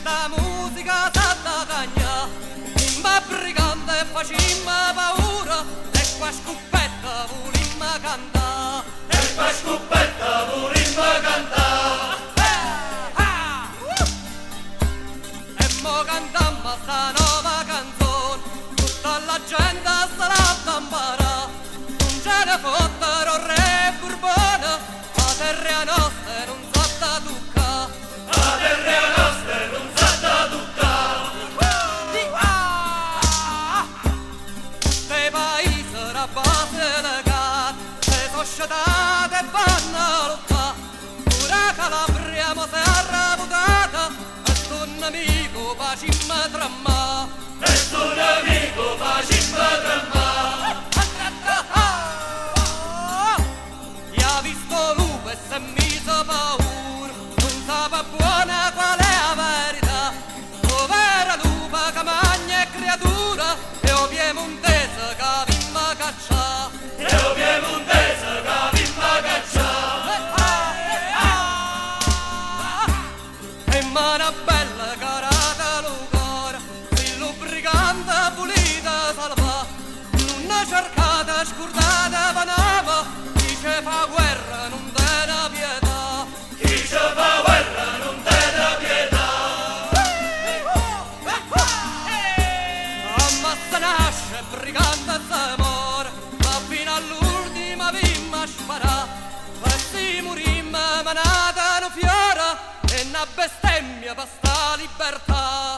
sta musica s'atta cagna, ma brigante facimma paura, e qua scoppetta volimma cantà, e qua scoppetta volimma cantà. E mo cantamma sta nuova canzone, tutta la gente sarà tampara, non ce ne fottero re Burbona, la terra nostra non sa da tucca, La terra nostra non sa da tucca. Tutti i paesi a base legata, le società vanno a lottare, pure Calabria mo si è arrabutata, e sto nemico facimma tramma, E sto nemico facimma tremà. e ha visto lupo e si è miso paura, non sapeva buona qual è la verità, povera lupa che mangia e creatura, e o piemontese che vimma caccia, E o piemontese che vimma caccià. e mana bella carata lucora, il lubricante pulita salva, non cercata scordata panava, chi ce fa guerra non te ne pietà. Chi ci fa guerra non te ne pietà. Ammazza nasce brigante se muore, ma fino all'ultima vimma sparà, e si murimma manata no fiora, e una bestemmia per sta libertà.